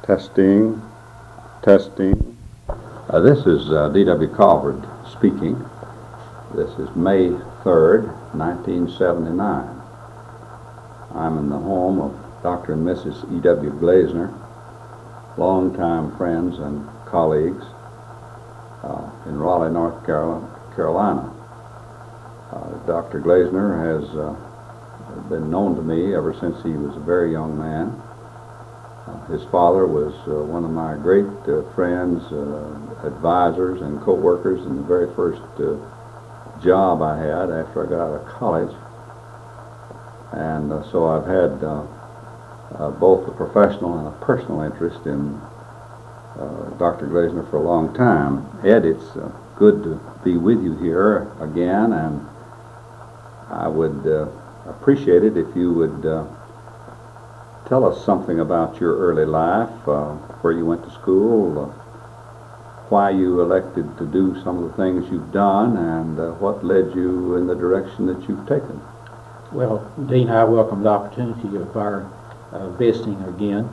Testing, testing. This is D.W. Colvard speaking. This is May 3rd, 1979. I'm in the home of Dr. and Mrs. E.W. Glazner, longtime friends and colleagues in Raleigh, North Carolina. Dr. Glazner has been known to me ever since he was a very young man. His father was one of my great friends, advisors, and co-workers in the very first job I had after I got out of college. And so I've had both a professional and a personal interest in Dr. Glazner for a long time. Ed, it's good to be with you here again, and I would appreciate it if you would tell us something about your early life, where you went to school, why you elected to do some of the things you've done, and what led you in the direction that you've taken. Well, Dean, I welcome the opportunity of our visiting again.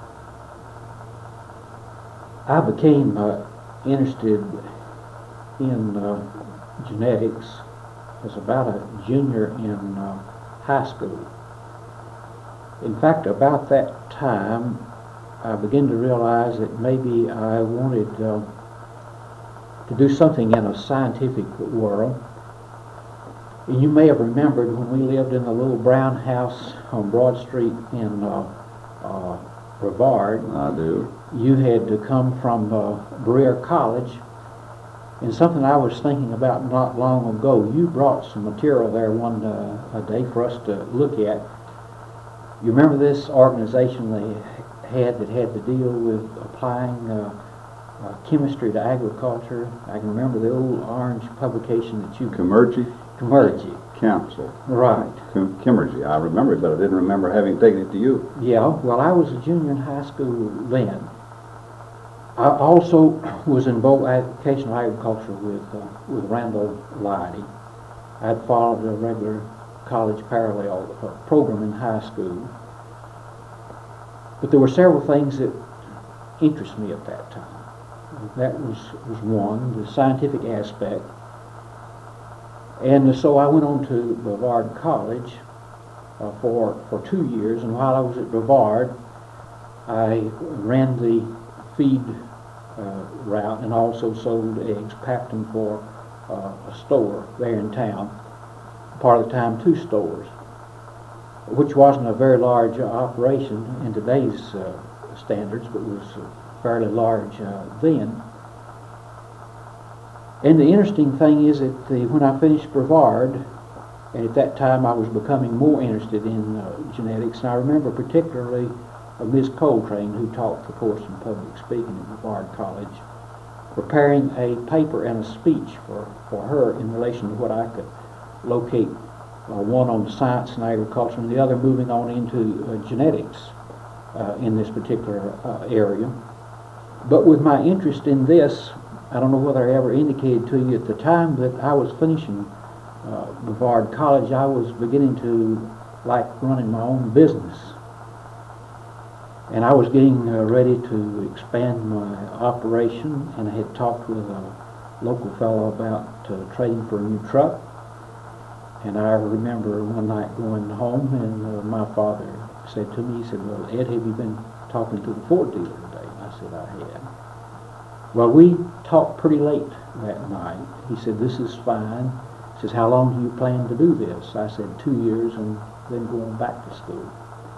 I became interested in genetics as about a junior in high school. In fact, about that time, I began to realize that maybe I wanted to do something in a scientific world. And you may have remembered when we lived in the little brown house on Broad Street in Brevard. I do. You had to come from Berea College, and something I was thinking about not long ago. You brought some material there one day for us to look at. You remember this organization they had that had to deal with applying chemistry to agriculture? I can remember the old orange publication that you... Chemurgy Council. Right. Chemurgy. I remember it, but I didn't remember having taken it to you. Yeah, well, I was a junior in high school then. I also was in vocational agriculture with Randall Leidy. I'd followed a regular college parallel program in high school. But there were several things that interested me at that time. That was one, the scientific aspect. And so I went on to Brevard College for 2 years, and while I was at Brevard, I ran the feed route and also sold eggs, packed them for a store there in town. Part of the time, 2 stores, which wasn't a very large operation in today's standards, but was fairly large then. And the interesting thing is that when I finished Brevard, and at that time I was becoming more interested in genetics, and I remember particularly Ms. Coltrane, who taught the course in public speaking at Brevard College, preparing a paper and a speech for her in relation to what I could locate, one on science and agriculture and the other moving on into genetics in this particular area. But with my interest in this, I don't know whether I ever indicated to you at the time that I was finishing Brevard College, I was beginning to like running my own business. And I was getting ready to expand my operation, and I had talked with a local fellow about trading for a new truck. And I remember one night going home, and my father said to me, he said, "Well, Ed, have you been talking to the Ford dealer today?" And I said, "I had." Well, we talked pretty late that night. He said, "This is fine." He says, "How long do you plan to do this?" I said, 2 years and then going back to school.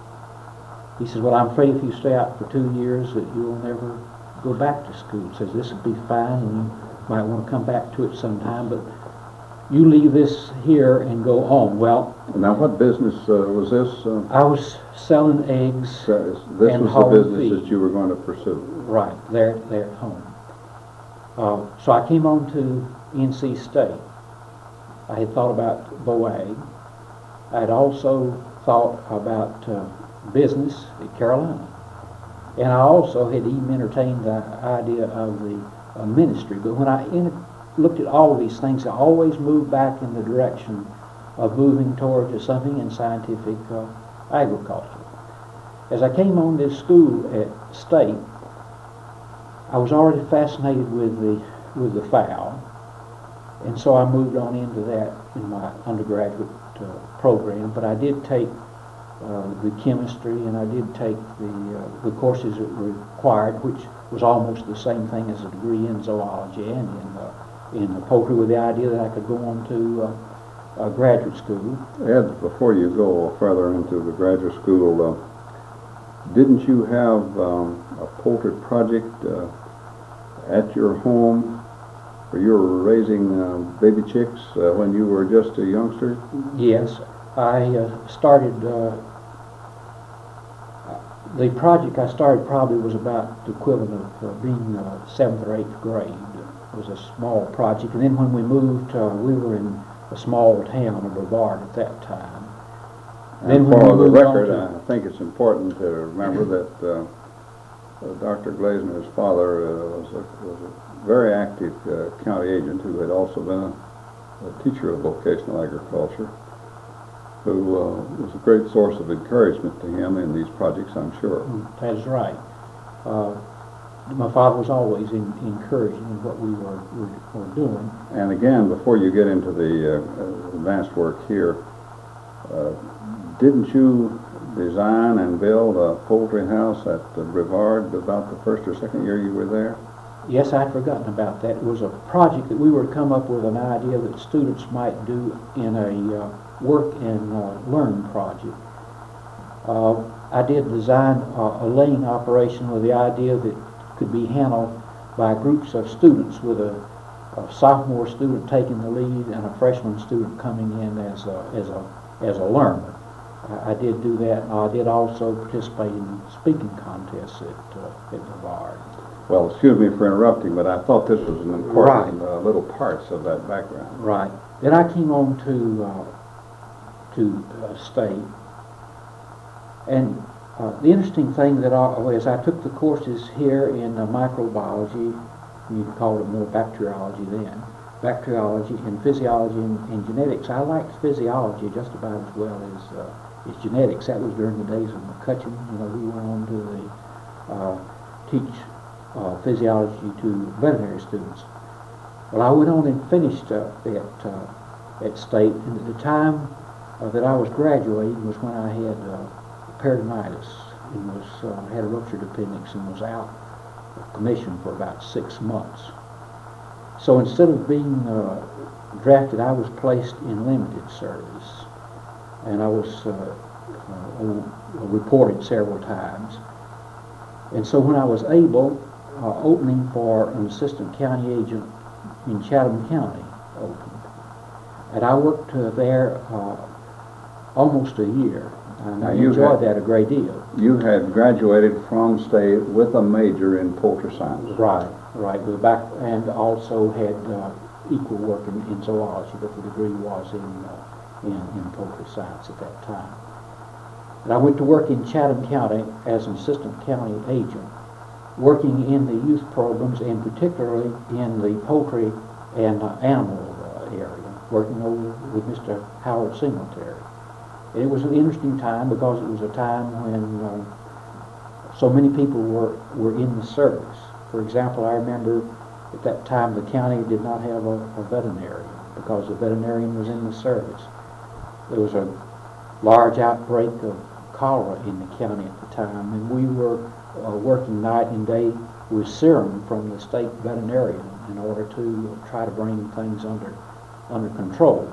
He says, "Well, I'm afraid if you stay out for 2 years that you'll never go back to school." He says, "This will be fine and you might want to come back to it sometime, but you leave this here and go home." Well, now what business was this? I was selling eggs This and was the business feed. that you were going to pursue. Right, there at home. So I came on to NC State. I had thought about VOAG. I had also thought about business at Carolina. And I also had even entertained the idea of the ministry. But when I looked at all of these things, I always moved back in the direction of moving towards something in scientific agriculture. As I came on to school at State, I was already fascinated with the fowl, and so I moved on into that in my undergraduate program. But I did take the chemistry, and I did take the courses that were required, which was almost the same thing as a degree in zoology and in poultry, with the idea that I could go on to graduate school. Ed, before you go further into the graduate school, didn't you have a poultry project at your home where you were raising baby chicks when you were just a youngster? Yes, I started, the project I started probably was about the equivalent of being 7th or 8th grade. It was a small project, and then when we moved, we were in a small town of Brevard at that time. And for the record, I think it's important to remember that Dr. Glazner's father was a very active county agent who had also been a teacher of vocational agriculture, who was a great source of encouragement to him in these projects, I'm sure. That is right. My father was always encouraging in what we were doing. And again, before you get into the advanced work here, didn't you design and build a poultry house at Brevard about the first or second year you were there? Yes, I'd forgotten about that. It was a project that we were to come up with, an idea that students might do in a work and learn project. I did design a laying operation with the idea that could be handled by groups of students, with a sophomore student taking the lead and a freshman student coming in as a learner. I did do that. I did also participate in speaking contests at Brevard. Well, excuse me for interrupting, but I thought this was an important little parts of that background. Right. Then I came on to State, and the interesting thing that as I took the courses here in microbiology, you could call it more bacteriology then, bacteriology and physiology and genetics. I liked physiology just about as well as genetics. That was during the days of McCutcheon. We went on to teach physiology to veterinary students. Well, I went on and finished at State, and at the time that I was graduating was when I had peritonitis and had a ruptured appendix and was out of commission for about 6 months. So instead of being drafted, I was placed in limited service, and I was reported several times. And so when I was able, opening for an assistant county agent in Chatham County opened, and I worked there almost a year, and I enjoyed that a great deal. You had graduated from State with a major in poultry science. Right. And also had equal work in zoology, but the degree was in poultry science at that time. And I went to work in Chatham County as an assistant county agent, working in the youth programs, and particularly in the poultry and animal area, working over with Mr. Howard Singletary. And it was an interesting time because it was a time when so many people were in the service. For example, I remember at that time the county did not have a veterinarian because the veterinarian was in the service. There was a large outbreak of cholera in the county at the time, and we were working night and day with serum from the state veterinarian in order to try to bring things under control.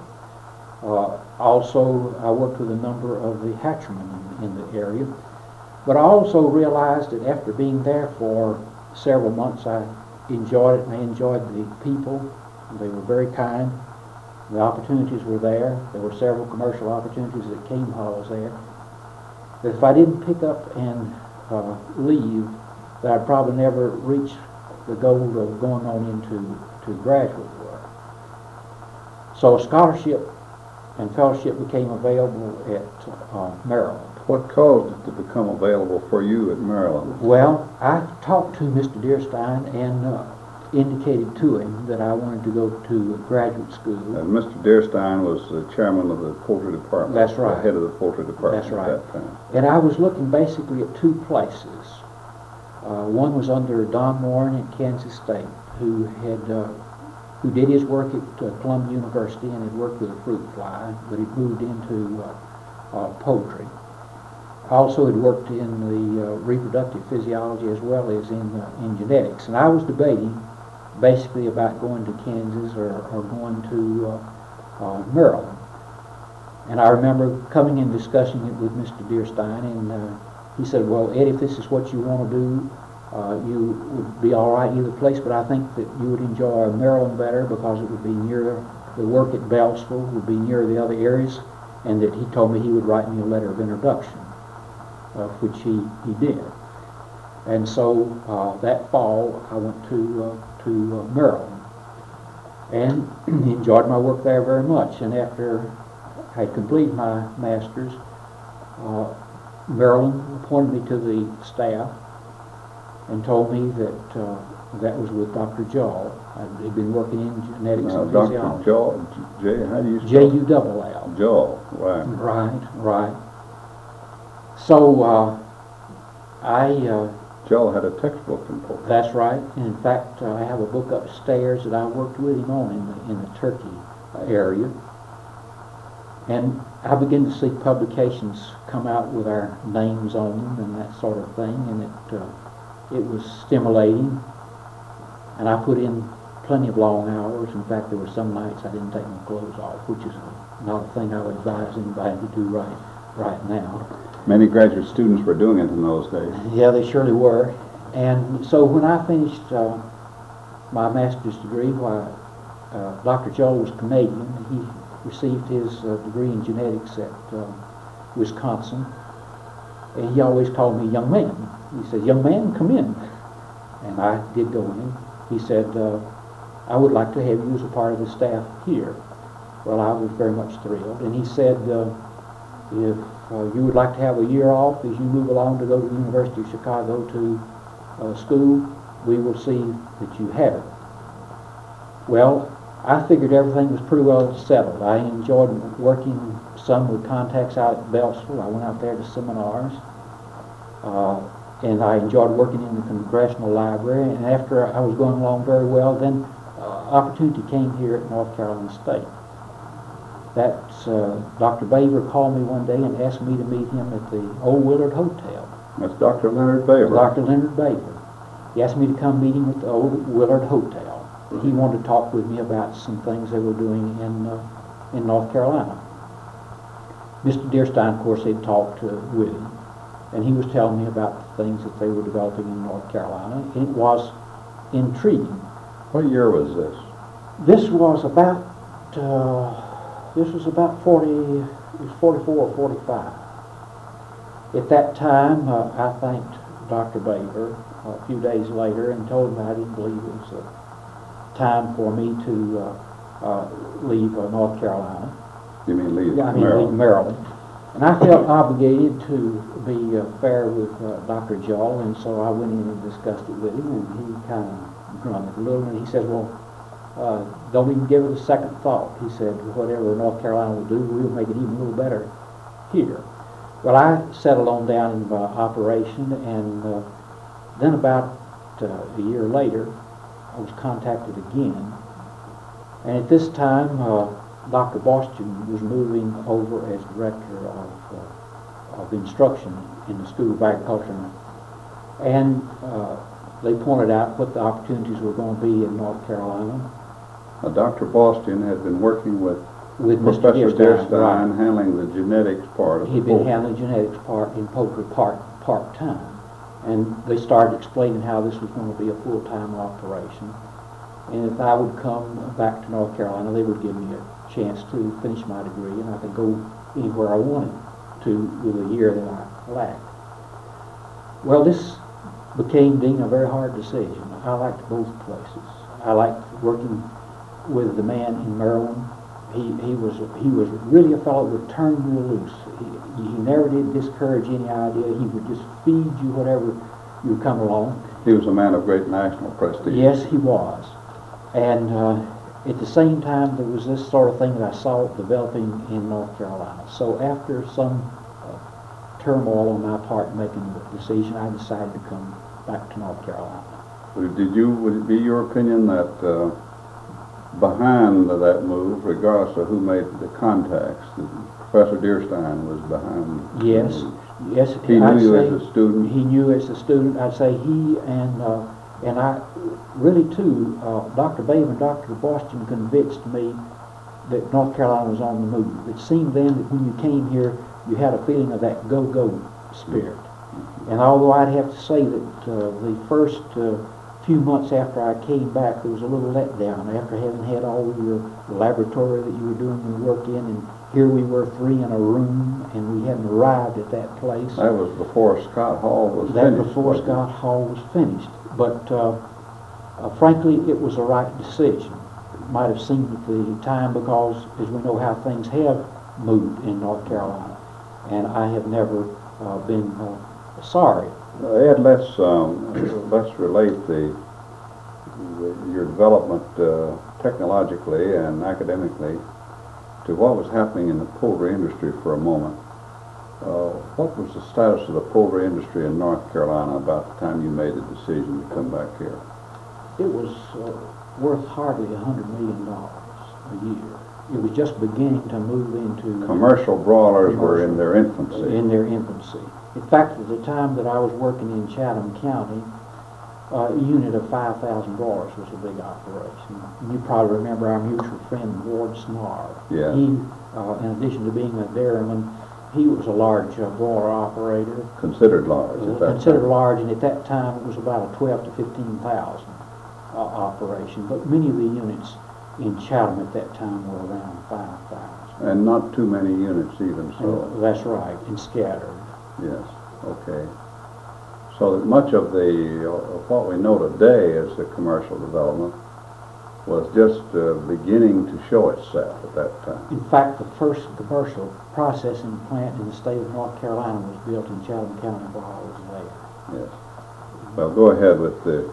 Also, I worked with a number of the hatchermen in the area, but I also realized that after being there for several months, I enjoyed it, and I enjoyed the people. They were very kind. The opportunities were there. There were several commercial opportunities that came while I was there. That if I didn't pick up and leave, that I'd probably never reach the goal of going on into graduate work. So a scholarship and fellowship became available at Maryland. What caused it to become available for you at Maryland? Well, I talked to Mr. Dearstein, and indicated to him that I wanted to go to graduate school. And Mr. Deerstein was the chairman of the poultry department. That's right. The head of the poultry department That's right. at that time. And I was looking basically at two places. One was under Don Warren at Kansas State, who did his work at Columbia University and had worked with a fruit fly, but he'd moved into poultry. Also had worked in the reproductive physiology as well as in genetics. And I was debating basically about going to Kansas or going to Maryland. And I remember coming and discussing it with Mr. Deerstein, and he said, well, Ed, if this is what you want to do, you would be all right either place, but I think that you would enjoy Maryland better because it would be near the work at Beltsville, would be near the other areas, and that he told me he would write me a letter of introduction, which he did. And so that fall I went to Maryland and enjoyed my work there very much. And after I had completed my master's, Maryland appointed me to the staff and told me that that was with Dr. Jall. I'd been working in genetics and Dr. physiology. Jall, how do you spell J-U-double-L. Jall, right. Right. So Jall had a textbook in poultry. that's right. And in fact, I have a book upstairs that I worked with him on in the Turkey area. And I began to see publications come out with our names on them and that sort of thing, and it was stimulating. And I put in plenty of long hours. In fact, there were some nights I didn't take my clothes off, which is not a thing I would advise anybody to do right now. Many graduate students were doing it in those days. Yeah, they surely were. And so when I finished my master's degree, while Dr. Joel was Canadian, he received his degree in genetics at Wisconsin, and he always called me young man. He said, young man, come in. And I did go in. He said, I would like to have you as a part of the staff here. Well, I was very much thrilled. And he said, if you would like to have a year off as you move along to go to the University of Chicago to school, we will see that you have it. Well, I figured everything was pretty well settled. I enjoyed working some with contacts out at Beltsville. I went out there to seminars. And I enjoyed working in the Congressional Library. And after I was going along very well, then opportunity came here at North Carolina State. That's Dr. Baver called me one day and asked me to meet him at the Old Willard Hotel. That's Dr. Leonard Baver. Dr. Leonard Baver. He asked me to come meet him at the Old Willard Hotel. He wanted to talk with me about some things they were doing in North Carolina. Mr. Deerstein, of course, had talked with him, and he was telling me about the things that they were developing in North Carolina, and it was intriguing. What year was this? This was about 44 or 45. At that time, I thanked Dr. Baver a few days later and told him I didn't believe it was time for me to leave North Carolina. You mean leave Maryland? Leave Maryland. And I felt obligated to be fair with Dr. Jall, and so I went in and discussed it with him, and he kind of grunted a little, and he said, well, don't even give it a second thought. He said, whatever North Carolina will do, we'll make it even a little better here. Well, I settled on down in operation, and then about a year later, I was contacted again. And at this time, Dr. Boston was moving over as director of instruction in the School of Agriculture. And they pointed out what the opportunities were going to be in North Carolina. Dr. Boston had been working with Mr. Professor Deerstein, Deerstein, handling the genetics part of He'd the been poultry. handling genetics part in poultry part-time. And they started explaining how this was going to be a full-time operation. And if I would come back to North Carolina, they would give me a chance to finish my degree, and I could go anywhere I wanted to with a year that I lacked. Well, this became, Dean, a very hard decision. I liked both places. I liked working with the man in Maryland. He was really a fellow that would turn you loose. He never did discourage any idea. He would just feed you whatever you would come along. He was a man of great national prestige. Yes, he was. And at the same time, there was this sort of thing that I saw developing in North Carolina. So after some turmoil on my part making the decision, I decided to come back to North Carolina. Would it be your opinion that behind that move, regardless of who made the contacts, that Professor Dearstein was behind? Yes, yes. He knew you as a student? He knew as a student. I'd say he and I really too, Dr. Babe and Dr. Boston convinced me that North Carolina was on the move. It seemed then that when you came here, you had a feeling of that go-go spirit. And although I'd have to say that the first few months after I came back, there was a little letdown after having had all of your laboratory that you were doing your work in, and here we were three in a room, and we hadn't arrived at that place. That was before Scott Hall was finished. That before Scott Hall was finished. But frankly, it was the right decision. It might have seemed at the time because, as we know how things have moved in North Carolina, and I have never been sorry. Ed, let's relate your development technologically and academically to what was happening in the poultry industry for a moment. What was the status of the poultry industry in North Carolina about the time you made the decision to come back here? It was worth hardly $100 million a year. It was just beginning to move into... Commercial broilers were in their infancy. In their infancy. In fact, at the time that I was working in Chatham County, a unit of 5,000 broilers was a big operation. And you probably remember our mutual friend, Ward Snar. Yeah. He, in addition to being a dairyman, he was a large broiler operator. Considered large at that Considered time. large, and at that time it was about a 12 to 15,000 operation. But many of the units in Chatham at that time were around 5,000. And not too many units even so. And that's right, and scattered. Yes, okay. So that much of what we know today as the commercial development was just beginning to show itself at that time. In fact, the first commercial processing plant in the state of North Carolina was built in Chatham County while I was there. Yes. Well, go ahead with the...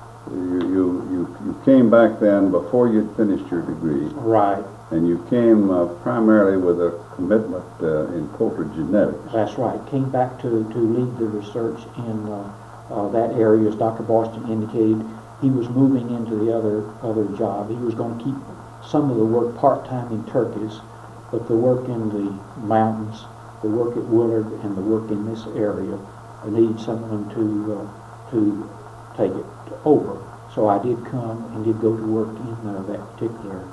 You came back then before you'd finished your degree. Right. And you came primarily with a commitment in poultry genetics. That's right. Came back to lead the research in that area, as Dr. Boston indicated. He was moving into the other job. He was going to keep some of the work part-time in turkeys, but the work in the mountains, the work at Willard, and the work in this area needed someone to take it over. So I did come and did go to work in that particular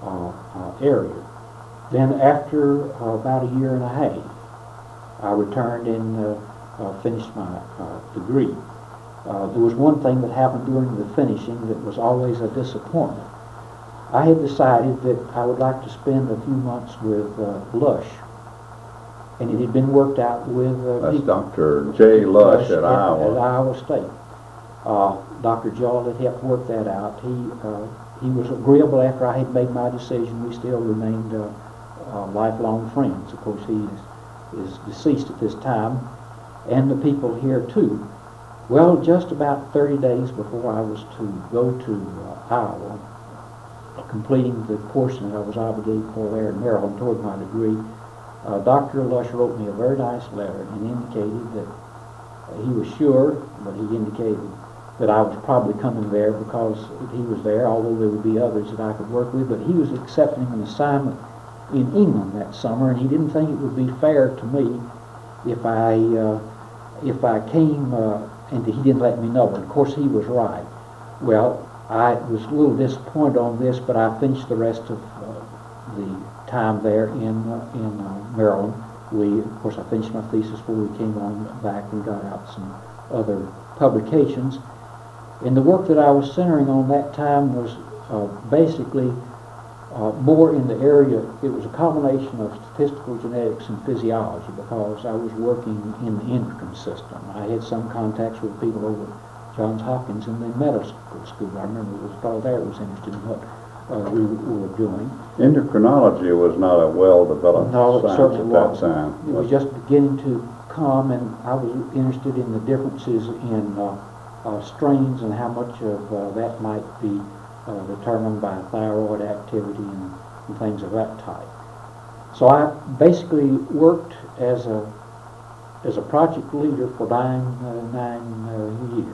area. Then after about a year and a half, I returned and finished my degree. There was one thing that happened during the finishing that was always a disappointment. I had decided that I would like to spend a few months with Lush, and it had been worked out with That's Dr. J. Lush at Iowa. At Iowa State. Dr. Joel had helped work that out. He was agreeable after I had made my decision. We still remained lifelong friends. Of course, he is deceased at this time, and the people here too. Well, just about 30 days before I was to go to Iowa, completing the portion that I was obligated for there in Maryland toward my degree, Dr. Lush wrote me a very nice letter and indicated that he was sure, but he indicated that I was probably coming there because he was there, although there would be others that I could work with, but he was accepting an assignment in England that summer, and he didn't think it would be fair to me if I came, and he didn't let me know. And of course he was right. Well, I was a little disappointed on this, but I finished the rest of the time there in Maryland. Of course, I finished my thesis before we came on back and got out some other publications. And the work that I was centering on that time was basically more in the area. It was a combination of statistical genetics and physiology because I was working in the endocrine system. I had some contacts with people over at Johns Hopkins in the medical school. I remember it was a fellow there who was interested in what we were doing. Endocrinology was not a well-developed science at that time. It was just beginning to come, and I was interested in the differences in strains and how much of that might be determined by thyroid activity and things of that type. So I basically worked as a project leader for nine years.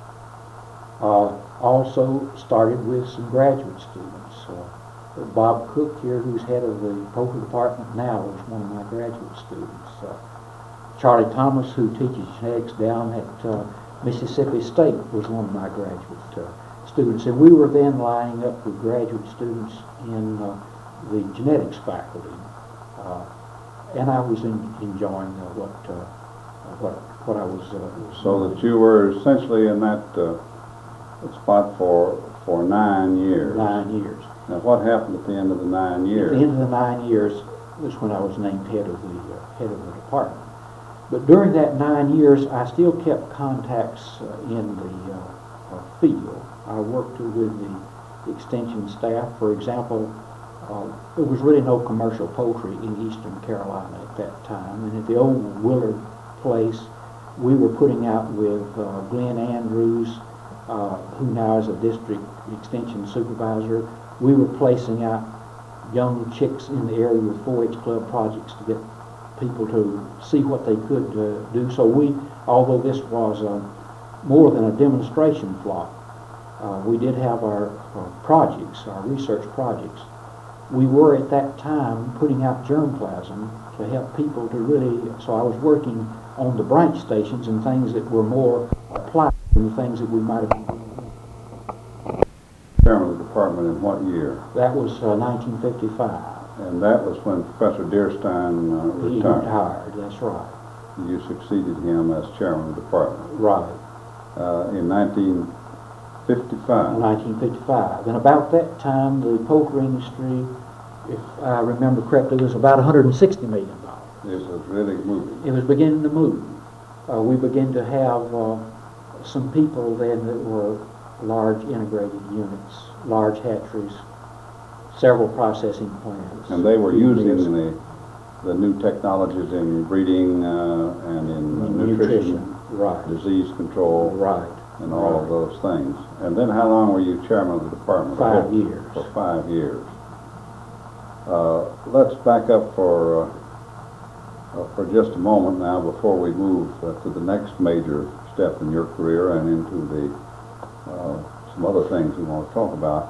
Also started with some graduate students. Bob Cook here, who's head of the poultry department now, is one of my graduate students. Charlie Thomas, who teaches genetics down at Mississippi State, was one of my graduate students. And we were then lining up with graduate students in the genetics faculty. And I was enjoying what I was. So that you were essentially in that spot for 9 years. 9 years. Now, what happened at the end of the 9 years? At the end of the 9 years was when I was named head of the department. But during that 9 years, I still kept contacts in the field. I worked with the extension staff. For example, there was really no commercial poultry in eastern Carolina at that time. And at the old Willard place, we were putting out with Glenn Andrews, who now is a district extension supervisor. We were placing out young chicks in the area with 4-H club projects to get people to see what they could do. So although this was more than a demonstration flock, we did have our projects, our research projects. We were at that time putting out germplasm to help people to really, so I was working on the branch stations and things that were more applied than the things that we might have been doing. Chairman of the department in what year? That was 1955. And that was when Professor Deerstein He retired. retired, that's right. You succeeded him as chairman of the department. Right. In 1955. 1955. And about that time, the poultry industry, if I remember correctly, was about $160 million. It was really moving. It was beginning to move. We began to have some people then that were large integrated units, large hatcheries, several processing plants. And they were using the new technologies in breeding and in nutrition, right, disease control, right, and all of those things. And then how long were you chairman of the department? 5 years. For 5 years. Let's back up for just a moment now before we move to the next major step in your career and into some other things we want to talk about.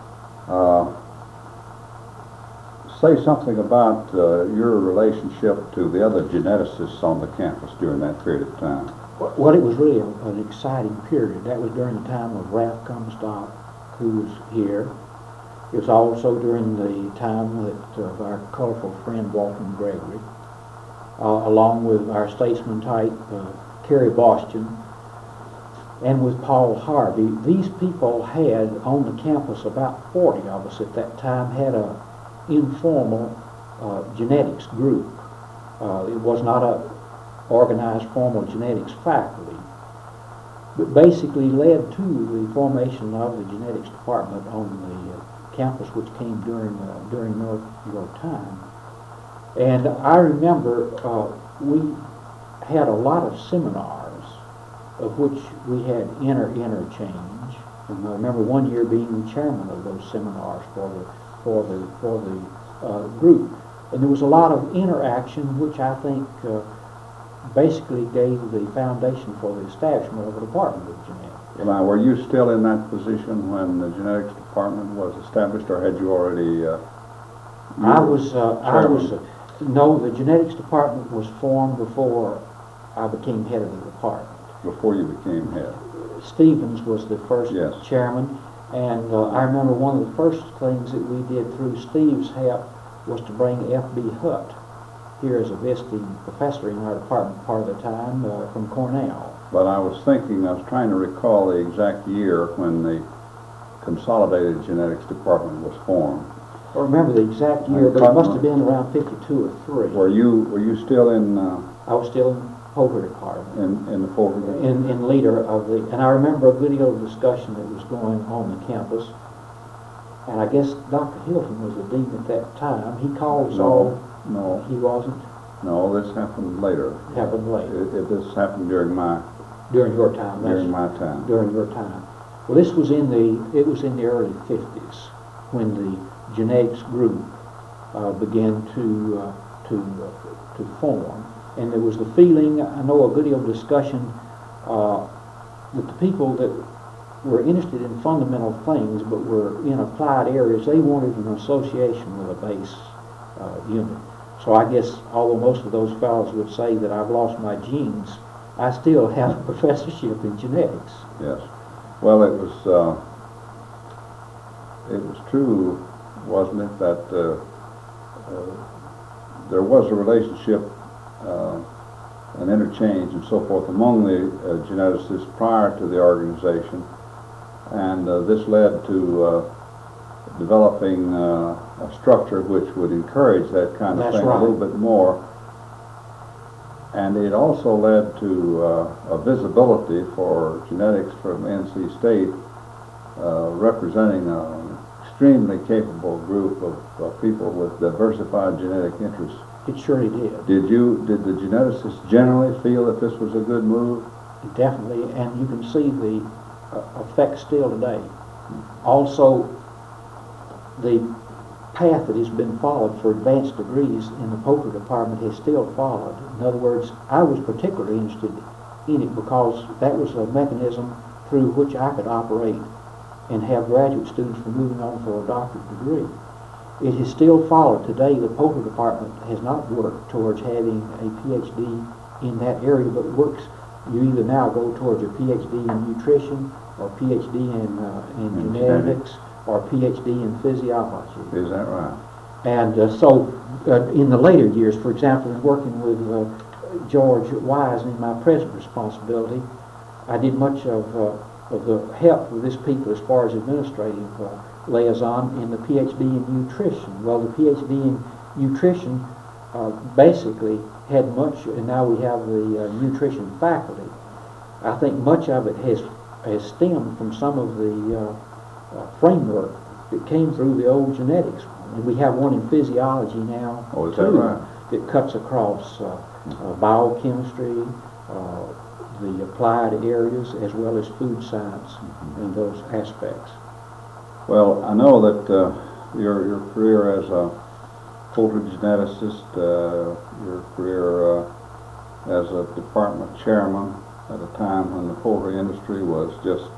Say something about your relationship to the other geneticists on the campus during that period of time. Well, it was really an exciting period. That was during the time of Ralph Comstock, who was here. It was also during the time that of our colorful friend Walton Gregory, along with our statesman type Kerry Boston, and with Paul Harvey. These people had on the campus, about 40 of us at that time, had a informal genetics group. It was not a organized formal genetics faculty, but basically led to the formation of the genetics department on the campus, which came during your time. And I remember we had a lot of seminars of which we had interchange. And I remember one year being the chairman of those seminars for the group. And there was a lot of interaction, which I think basically gave the foundation for the establishment of the Department of Genetics. Now, were you still in that position when the genetics department was established, or had you already? No, the genetics department was formed before I became head of the department. Before you became head. Stevens was the first Yes. chairman, and I remember one of the first things that we did through Steve's help was to bring F.B. Hutt here as a visiting professor in our department part of the time from Cornell. But I was trying to recall the exact year when the Consolidated Genetics Department was formed. I don't remember the exact year, but it must have been around 52 or 3. Were you still in? I was still in the poultry department. In the poultry department? In leader of the, and I remember a good deal of discussion that was going on the campus. And I guess Dr. Hilton was the dean at that time. He called us all. No. He wasn't? No, this happened later. Happened later. This happened during my During your time? during my time. During your time. Well, this was it was in the early 50s when the genetics group began to form. And there was the feeling, I know a good deal of discussion, that the people that were interested in fundamental things but were in applied areas, they wanted an association with a base unit. So I guess, although most of those fellows would say that I've lost my genes, I still have a professorship in genetics. Yes. Well, it was true, wasn't it, that there was a relationship, an interchange and so forth among the geneticists prior to the organization, and this led to developing a structure which would encourage that kind of That's thing right. a little bit more. And it also led to a visibility for genetics from NC State, representing an extremely capable group of people with diversified genetic interests. It surely did. Did the geneticists generally feel that this was a good move? Definitely, and you can see the effect still today. Also, the path that has been followed for advanced degrees in the Poultry Department has still followed. In other words, I was particularly interested in it because that was a mechanism through which I could operate and have graduate students for moving on for a doctorate degree. It has still followed. Today, the Poultry Department has not worked towards having a PhD in that area, but works, you either now go towards a PhD in nutrition or PhD in genetics or PhD in physiology. Is that right? And so in the later years, for example, in working with George Wise in my present responsibility, I did much of the help with this people as far as administrative liaison in the PhD in nutrition. Well, the PhD in nutrition basically had much, and now we have the nutrition faculty. I think much of it has stemmed from some of the framework that came through the old genetics. And we have one in physiology now, Oh, is that right? that cuts across biochemistry, the applied areas, as well as food science and those aspects. Well, I know that your career as a poultry geneticist, your career as a department chairman at a time when the poultry industry was just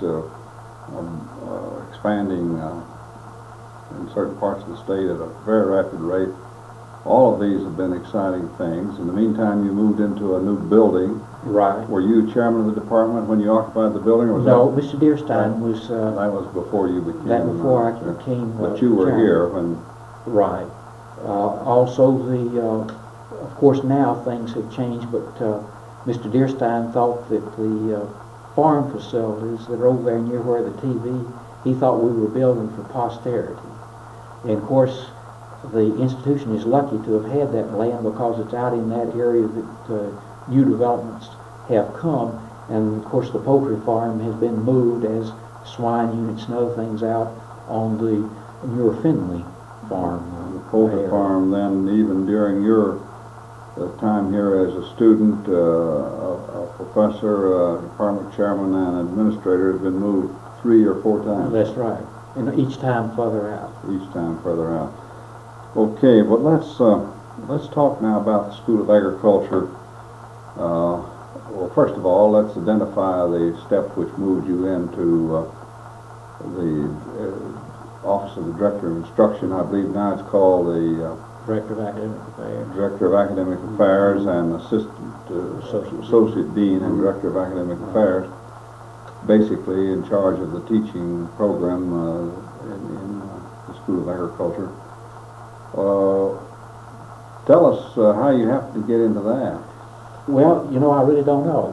expanding in certain parts of the state at a very rapid rate. All of these have been exciting things. In the meantime, you moved into a new building. Right. Were you chairman of the department when you occupied the building? Or was No, Mr. Deerstein was... that was before you became... That before I became... But you were chairman. here when... Right. Also, of course now things have changed, but Mr. Deerstein thought that the farm facilities that are over there near where the TV, he thought we were building for posterity. And of course, the institution is lucky to have had that land because it's out in that area that new developments have come. And of course, the poultry farm has been moved as swine units and other things out on the newer Finley farm. The poultry farm, then, even during your time here as a student, a professor, department chairman, and administrator, has been moved 3 or 4 times. That's right, and each time further out. Each time further out. Okay, well, let's talk now about the School of Agriculture. Well, first of all, let's identify the step which moved you into the Office of the Director of Instruction. I believe now it's called the Director of Academic Affairs. Director of Academic Affairs and Associate Dean and Director of Academic Affairs, basically in charge of the teaching program in the School of Agriculture. Tell us how you happened to get into that. Well, you know, I really don't know.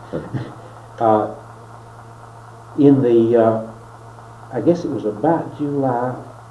In the, I guess it was about July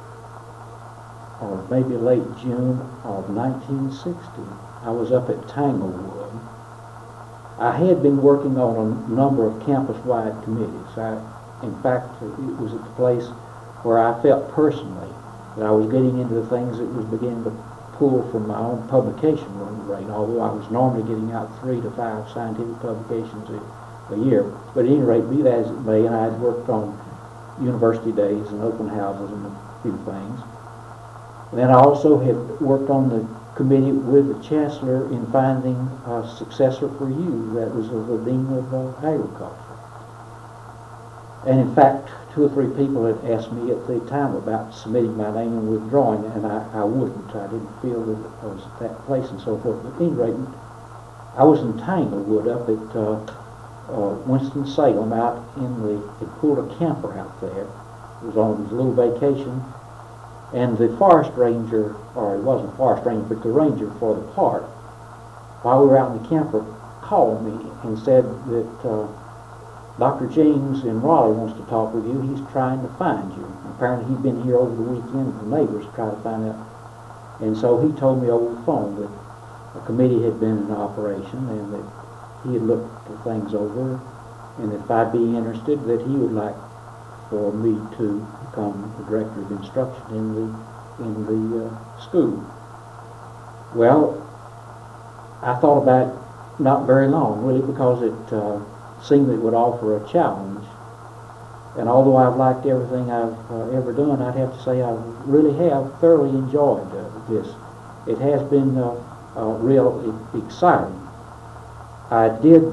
or maybe late June of 1960, I was up at Tanglewood. I had been working on a number of campus-wide committees. In fact, it was at the place where I felt personally that I was getting into the things that was beginning to pull from my own publication rate, although I was normally getting out 3 to 5 scientific publications a a year. But at any rate, be that as it may, and I had worked on university days and open houses and a few things. And then I also had worked on the committee with the chancellor in finding a successor for you. That was the dean of agriculture. And in fact, 2 or 3 people had asked me at the time about submitting my name and withdrawing, and I wouldn't. I didn't feel that I was at that place and so forth. But at any rate, I was in Tanglewood up at Winston-Salem out had pulled a camper out there. It was on his little vacation. And the forest ranger, or it wasn't a forest ranger, but the ranger for the park, while we were out in the camper, called me and said that Dr. James in Raleigh wants to talk with you. He's trying to find you. Apparently he'd been here over the weekend with the neighbors to try to find out. And so he told me over the phone that a committee had been in operation and that he had looked things over, and that if I'd be interested, that he would like for me to become the director of instruction in the school. Well, I thought about it not very long, really, because it seemed it would offer a challenge. And although I've liked everything I've ever done, I'd have to say I really have thoroughly enjoyed this. It has been real exciting. I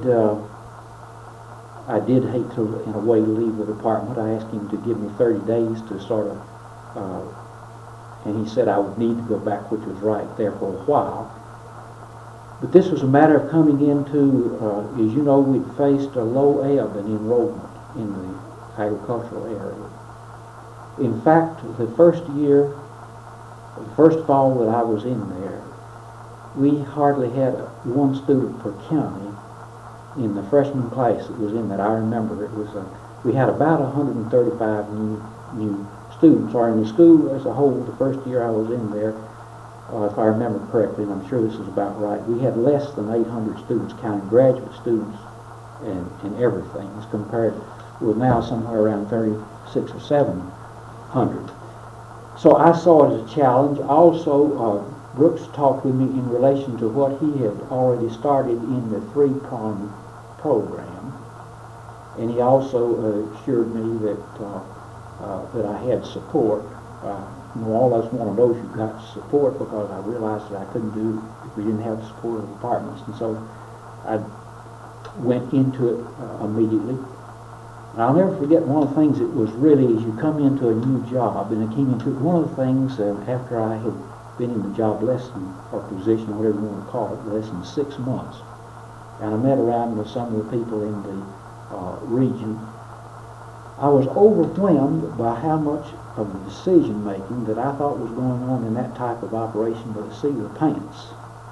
did hate to, in a way, leave the department. I asked him to give me 30 days to sort of, and he said I would need to go back, which was right, there for a while. But this was a matter of coming into, as you know, we'd faced a low ebb in enrollment in the agricultural area. In fact, the first fall that I was in there, we hardly had one student per county in the freshman class that was in that. I remember it was we had about 135 new students, or in the school as a whole. The first year I was in there, if I remember correctly, and I'm sure this is about right, we had less than 800 students, counting graduate students and everything, as compared with now somewhere around 36 or 700. So I saw it as a challenge. Also, Brooks talked with me in relation to what he had already started in the 3-prong program, and he also assured me that that I had support. All of us want to know if you've got support, because I realized that I couldn't do it if we didn't have the support of the departments, and so I went into it immediately. And I'll never forget one of the things that was really, as you come into a new job, and I came into it, one of the things after I had been in the job less than, or position, or whatever you want to call it, less than 6 months, and I met around with some of the people in the region, I was overwhelmed by how much of the decision making that I thought was going on in that type of operation with the seat of the pants,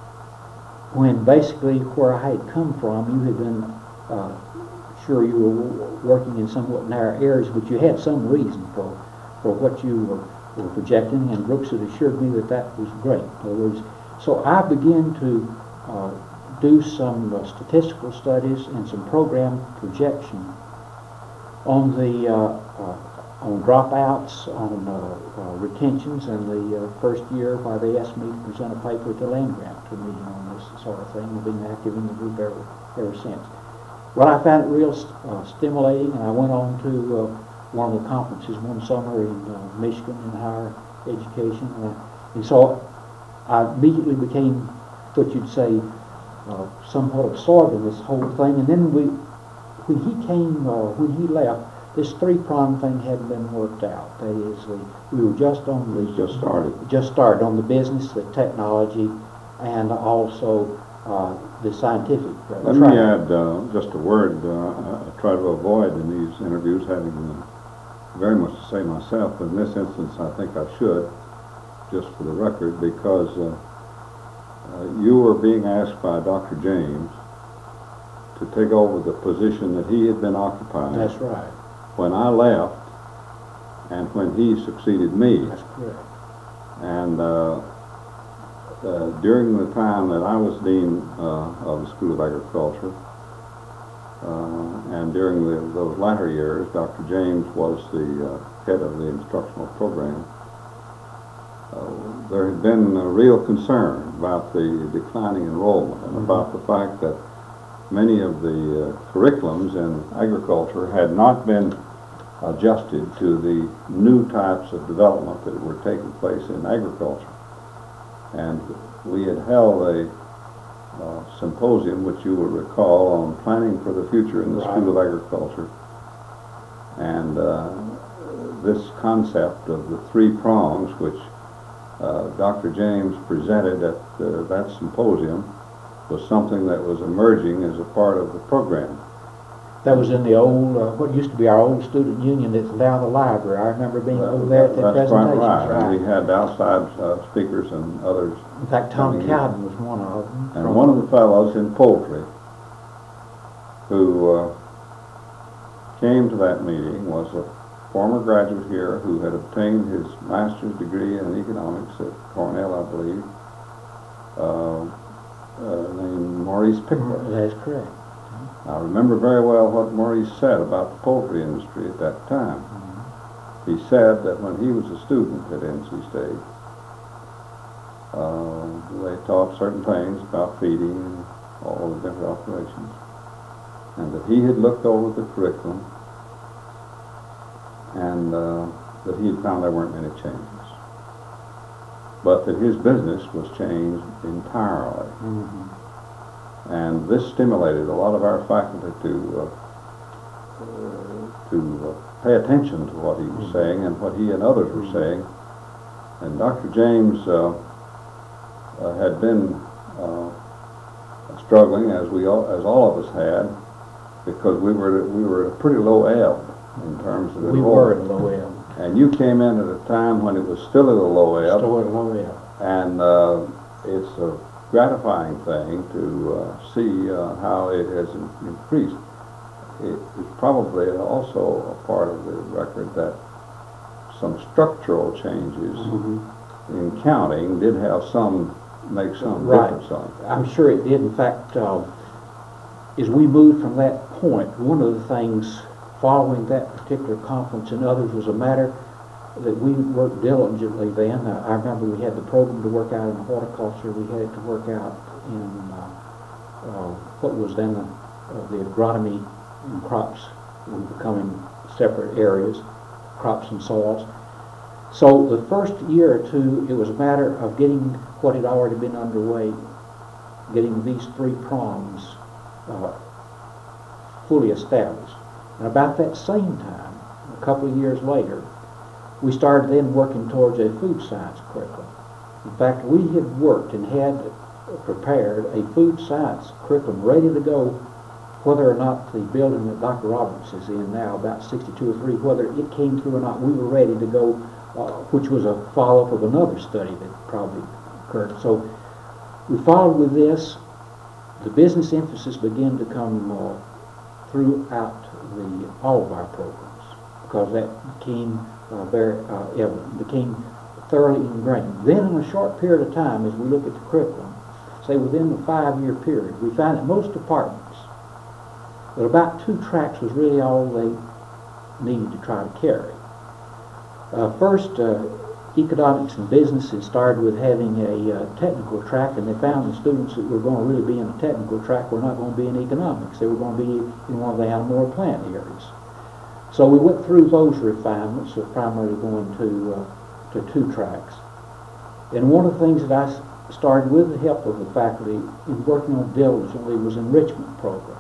when basically where I had come from, you had been sure you were working in somewhat narrow areas, but you had some reason for what you were projecting, and Brooks had assured me that that was great. In other words, so I began to do some statistical studies and some program projection on the on dropouts, on retentions, and the first year why they asked me to present a paper at the land grant meeting on this sort of thing. I've been active in the group ever since. Well, I found it real stimulating, and I went on to one of the conferences one summer in Michigan in higher education, and so I immediately became what you'd say somewhat absorbed in this whole thing. And then when he left, this 3-prong thing hadn't been worked out. That is, we were just on the just started on the business, the technology, and also the scientific track. Let me add just a word. I try to avoid in these interviews having very much to say myself, but in this instance I think I should, just for the record, because you were being asked by Dr. James to take over the position that he had been occupying. That's right. When I left, and when he succeeded me. That's correct. And during the time that I was dean of the School of Agriculture, and during those latter years, Dr. James was the head of the instructional program. There had been a real concern about the declining enrollment and about the fact that many of the curriculums in agriculture had not been adjusted to the new types of development that were taking place in agriculture. And we had held a symposium, which you will recall, on planning for the future in the School of Agriculture. And this concept of the three prongs, which Dr. James presented at that symposium, was something that was emerging as a part of the program. That was in the old, what used to be our old student union that's now the library. I remember being over there at that presentation. That's quite right. And we had outside speakers and others. In fact, Tom Cowden was one of them. And one of the fellows in poultry who came to that meeting was a former graduate here who had obtained his master's degree in economics at Cornell, I believe, named Maurice Pickler. That's correct. I remember very well what Maurice said about the poultry industry at that time. He said that when he was a student at NC State, they taught certain things about feeding and all the different operations, and that he had looked over the curriculum and that he had found there weren't many changes, but that his business was changed entirely. And this stimulated a lot of our faculty to pay attention to what he was saying and what he and others were saying. And Dr. James had been struggling, as all of us had, because we were at a pretty low ebb in terms of enrollment. We were at a low ebb. And you came in at a time when it was still at a low ebb. Still at a low ebb. And it's a gratifying thing to see how it has increased. It's probably also a part of the record that some structural changes in counting did have make some difference on it. I'm sure it did. In fact, as we moved from that point, one of the things following that particular conference and others was a matter that we worked diligently then. I remember we had the program to work out in horticulture. We had it to work out in what was then the agronomy and crops were becoming separate areas, crops and soils. So the first year or two, it was a matter of getting what had already been underway, getting these three prongs fully established. And about that same time, a couple of years later, we started then working towards a food science curriculum. In fact, we had worked and had prepared a food science curriculum ready to go, whether or not the building that Dr. Roberts is in now, about 62 or 3, whether it came through or not, we were ready to go, which was a follow-up of another study that probably occurred. So we followed with this. The business emphasis began to come throughout all of our programs, because that became very evident, became thoroughly ingrained. Then in a short period of time, as we look at the curriculum, say within the 5-year period, we find that most departments, that about 2 tracks was really all they needed to try to carry. First, economics and businesses started with having a technical track, and they found the students that were going to really be in a technical track were not going to be in economics. They were going to be in one of the animal or plant areas. So we went through those refinements of primarily going to 2 tracks. And one of the things that I started with the help of the faculty in working on diligently was enrichment programs.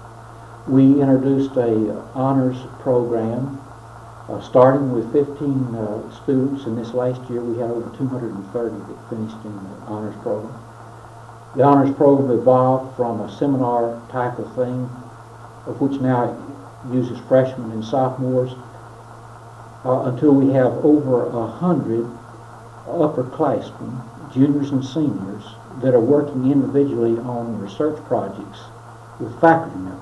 We introduced a honors program starting with 15 students, and this last year we had over 230 that finished in the honors program. The honors program evolved from a seminar type of thing, of which now it uses freshmen and sophomores, until we have over 100 upperclassmen, juniors and seniors, that are working individually on research projects with faculty members.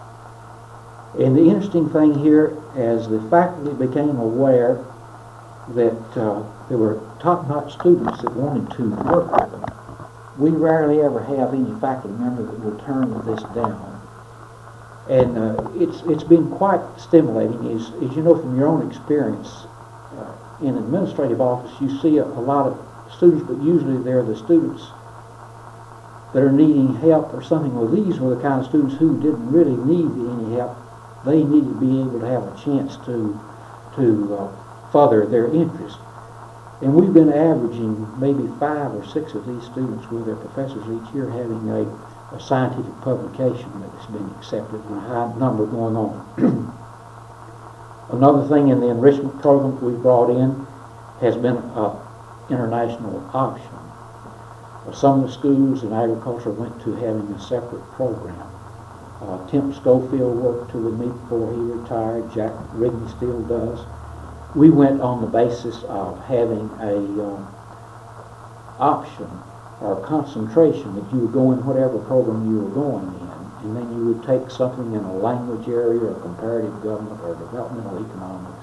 And the interesting thing here, as the faculty became aware that there were top-notch students that wanted to work with them, we rarely ever have any faculty member that will turn this down. And it's been quite stimulating. As you know from your own experience, in an administrative office, you see a lot of students, but usually they're the students that are needing help or something. Well, these were the kind of students who didn't really need any help. They needed to be able to have a chance to further their interest. And we've been averaging maybe 5 or 6 of these students with their professors each year having a scientific publication that has been accepted, and a high number going on. Another thing in the enrichment program we brought in has been an international option. Some of the schools in agriculture went to having a separate program. Tim Schofield worked with me before he retired. Jack Rigney still does. We went on the basis of having a option or concentration that you would go in whatever program you were going in, and then you would take something in a language area or comparative government or developmental economics.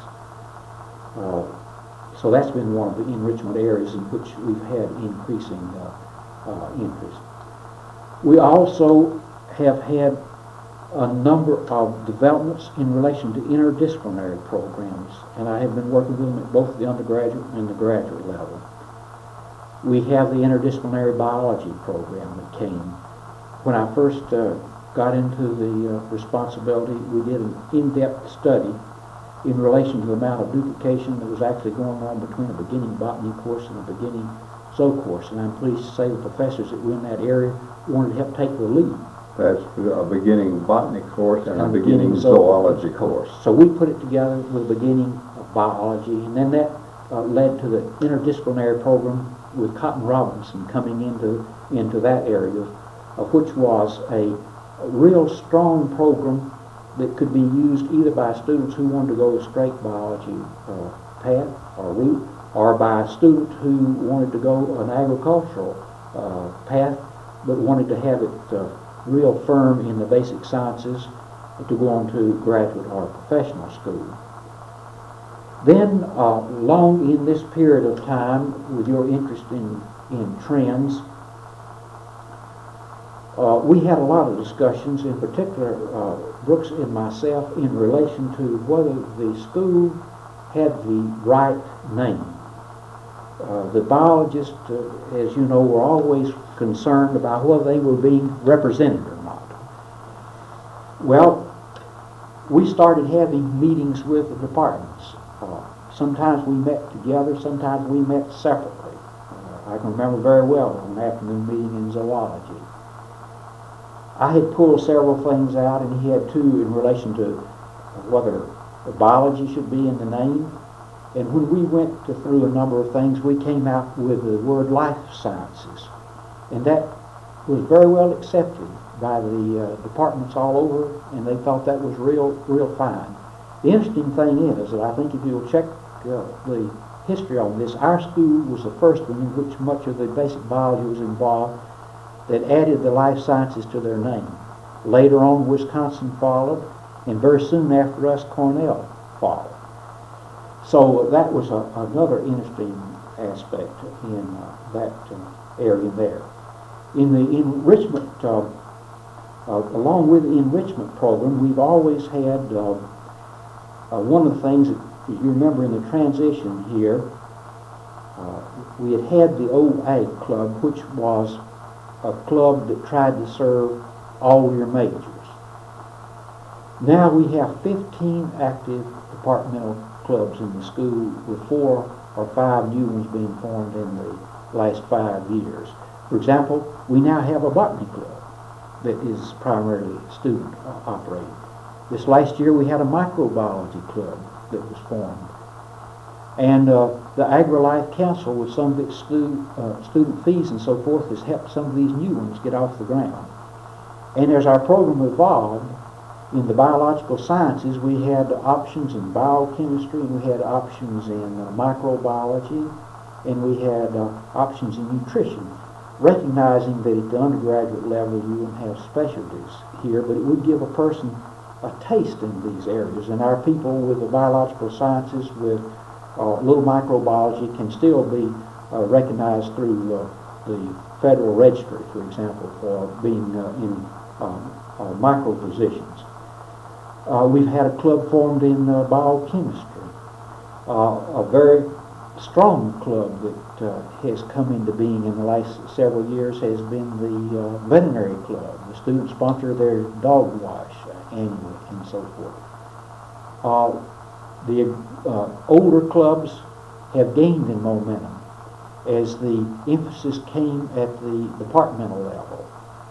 So that's been one of the enrichment areas in which we've had increasing interest. We also have had a number of developments in relation to interdisciplinary programs, and I have been working with them at both the undergraduate and the graduate level. We have the interdisciplinary biology program that came. When I first got into the responsibility, we did an in-depth study in relation to the amount of duplication that was actually going on between a beginning botany course and a beginning zoology course, and I'm pleased to say the professors that were in that area wanted to help take the lead. That's a beginning botany course and a beginning zoology course. So we put it together with a beginning of biology, and then that led to the interdisciplinary program with Cotton Robinson coming into that area, which was a real strong program that could be used either by students who wanted to go the straight biology path or route, or by a student who wanted to go an agricultural path but wanted to have it real firm in the basic sciences to go on to graduate or professional school. Then, long in this period of time, with your interest in trends, we had a lot of discussions, in particular Brooks and myself, in relation to whether the school had the right name. The biologists, as you know, were always concerned about whether they were being represented or not. Well, we started having meetings with the departments. Sometimes we met together, sometimes we met separately. I can remember very well an afternoon meeting in zoology. I had pulled several things out, and he had two in relation to whether biology should be in the name. And when we went through a number of things, we came out with the word life sciences. And that was very well accepted by the departments all over, and they thought that was real fine. The interesting thing is that I think if you'll check the history on this, our school was the first one in which much of the basic biology was involved that added the life sciences to their name. Later on, Wisconsin followed, and very soon after us, Cornell followed. So that was another interesting aspect in that area there. In the enrichment, along with the enrichment program, we've always had one of the things that, if you remember in the transition here, we had the old Ag Club, which was a club that tried to serve all your majors. Now we have 15 active departmental clubs in the school, with 4 or 5 new ones being formed in the last 5 years. For example, we now have a botany club that is primarily student operated. This last year we had a microbiology club that was formed. And the AgriLife Council, with some of its student fees and so forth, has helped some of these new ones get off the ground. And as our program evolved, in the biological sciences, we had options in biochemistry, and we had options in microbiology, and we had options in nutrition, recognizing that at the undergraduate level you wouldn't have specialties here, but it would give a person a taste in these areas. And our people with the biological sciences, with little microbiology, can still be recognized through the Federal Registry, for example, for being in micro positions. We've had a club formed in biochemistry, a very strong club that has come into being in the last several years has been the veterinary club. The students sponsor their dog wash annually and so forth. The older clubs have gained in momentum as the emphasis came at the departmental level.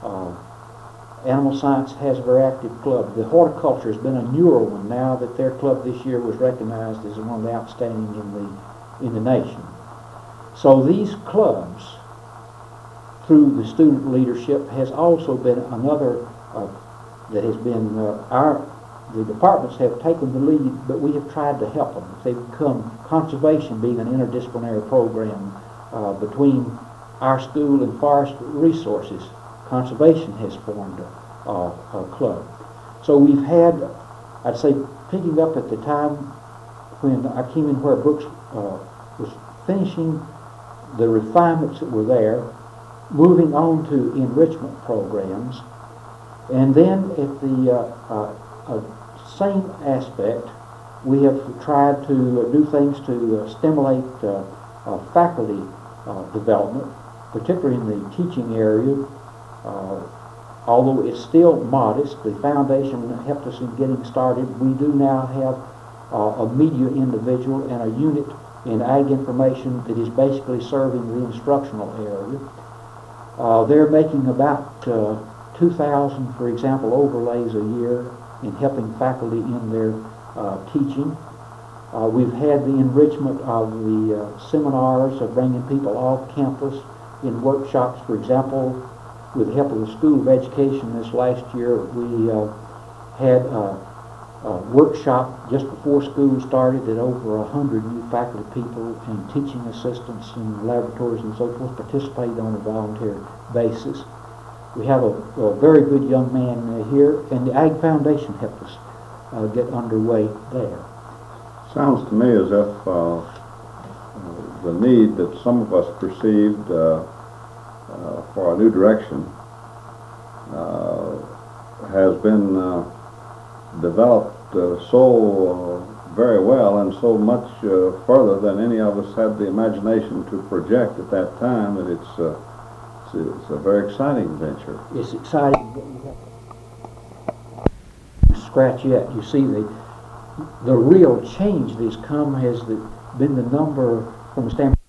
Animal Science has a very active club. The horticulture has been a newer one now that their club this year was recognized as one of the outstanding in the nation. So these clubs, through the student leadership, has also been another that has been the departments have taken the lead, but we have tried to help them. They've become conservation being an interdisciplinary program between our school and forest resources. Conservation has formed a club. So we've had, I'd say, picking up at the time when I came in where Brooks was finishing the refinements that were there, moving on to enrichment programs, and then at the same aspect, we have tried to do things to stimulate faculty development, particularly in the teaching area. Although it's still modest, the foundation helped us in getting started. We do now have a media individual and a unit in ag information that is basically serving the instructional area. They're making about 2,000, for example, overlays a year in helping faculty in their teaching. We've had the enrichment of the seminars of bringing people off campus in workshops. For example, with the help of the School of Education this last year, we had a workshop just before school started that over 100 new faculty people and teaching assistants in laboratories and so forth participated on a volunteer basis. We have a very good young man here, and the Ag Foundation helped us get underway there. Sounds to me as if the need that some of us perceived for a new direction has been developed so very well and so much further than any of us had the imagination to project at that time that it's a very exciting venture. It's exciting, but we have to scratch yet. You see, the real change that's come has been the number, from a standpoint